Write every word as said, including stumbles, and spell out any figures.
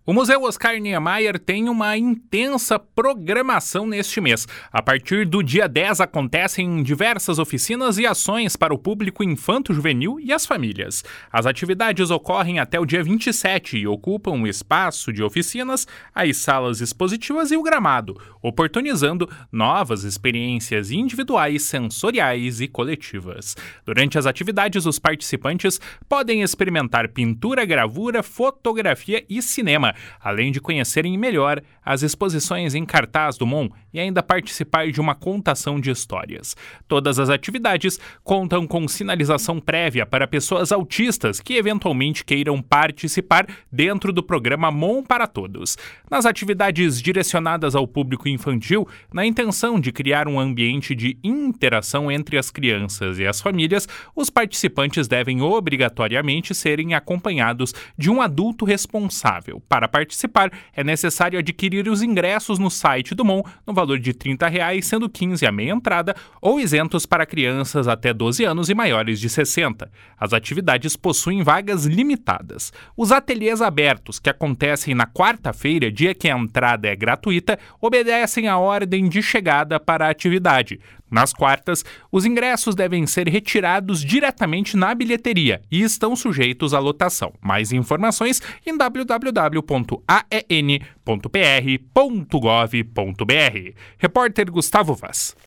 O Museu Oscar Niemeyer tem uma intensa programação neste mês. A partir do dia dez acontecem diversas oficinas e ações para o público infanto-juvenil e as famílias. As atividades ocorrem até o dia vinte e sete e ocupam o espaço de oficinas, as salas expositivas e o gramado, oportunizando novas experiências individuais, sensoriais e coletivas. Durante as atividades, os participantes podem experimentar pintura, gravura, fotografia e cinema, além de conhecerem melhor as exposições em cartaz do M O N e ainda participar de uma contação de histórias. Todas as atividades contam com sinalização prévia para pessoas autistas que eventualmente queiram participar dentro do programa M O N para Todos. Nas atividades direcionadas ao público infantil, na intenção de criar um ambiente de interação entre as crianças e as famílias, os participantes devem obrigatoriamente serem acompanhados de um adulto responsável. Para participar, é necessário adquirir os ingressos no site do M O N no valor de trinta reais, sendo quinze a meia entrada, ou isentos para crianças até doze anos e maiores de sessenta. As atividades possuem vagas limitadas. Os ateliês abertos, que acontecem na quarta-feira, dia que a entrada é gratuita, obedecem à ordem de chegada para a atividade. Nas quartas, os ingressos devem ser retirados diretamente na bilheteria e estão sujeitos à lotação. Mais informações em w w w ponto a e n ponto p r ponto gov ponto b r. Repórter Gustavo Vaz.